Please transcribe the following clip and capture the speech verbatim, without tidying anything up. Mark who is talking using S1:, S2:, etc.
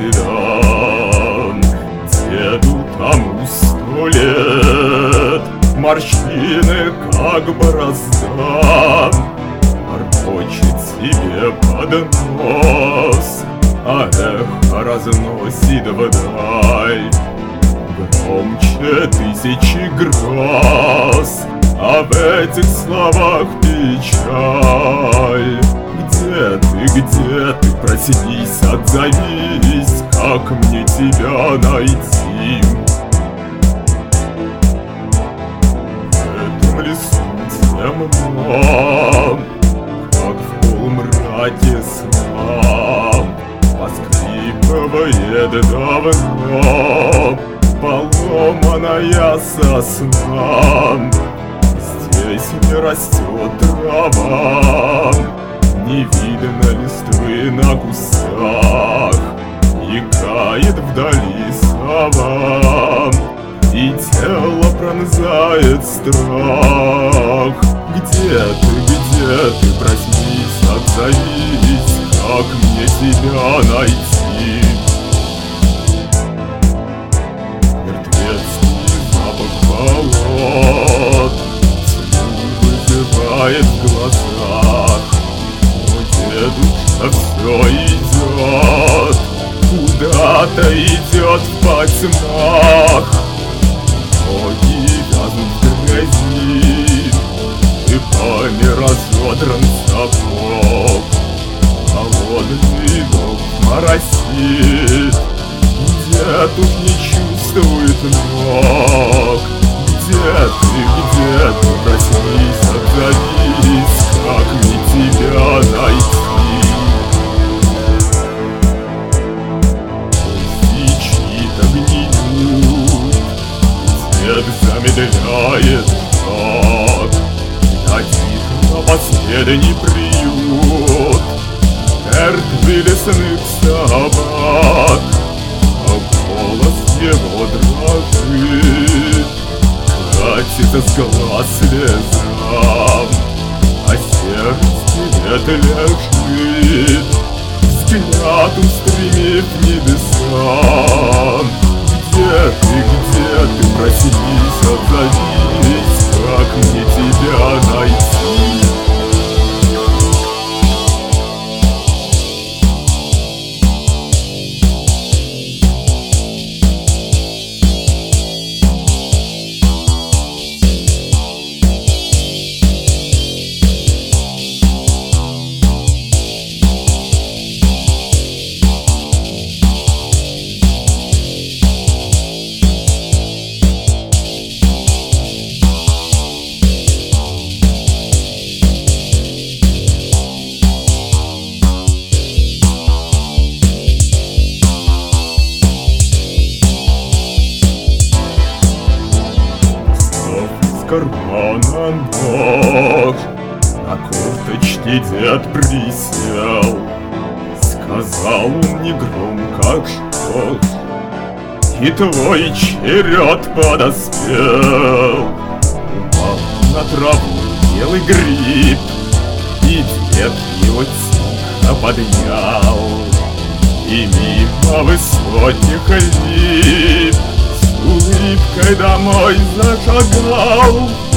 S1: седан. Деду тому сто лет, морщины как борозда, морочит себе под нос, а эхо разносит вдаль громче тысячи гроз. А в этих словах печаль. Где ты, где ты, проснись, отзовись, как мне тебя найти? В этом лесу темно, как в полумраке сна, поскрипывает давно поломанная сосна. Здесь не растет трава, не видно листвы на кустах, и кает вдали сова, и тело пронзает страх. Где ты, где ты, проснись, отзовись, как мне тебя найти? Мертвецкий запах болот вызывает в глазах. Но дедушка все идет, куда-то идет в потьмах. Ноги вязнут в грязи, шипами разодран сапог, холодный ног моросит. Где тут не чувствует ног? Где ты, где ты, проснись, отзовись, как мне тебя найти? Свечи-то гниют, свет замедляет шаг, дадит на последний приют жертвы лесных собак. Голос его дрожит, катит с глаз слезам, а сердце лежит, взгляд устремив небеса. Где ты, где ты, проснись, отзовись, как мне тебя найти? Кармана нож, на курточке дед присел. Сказал он негромко, что и твой черед подоспел. Упал на траву белый гриб, и дед его тихо поднял, и мимо высоких лип с улыбкой домой зашагал.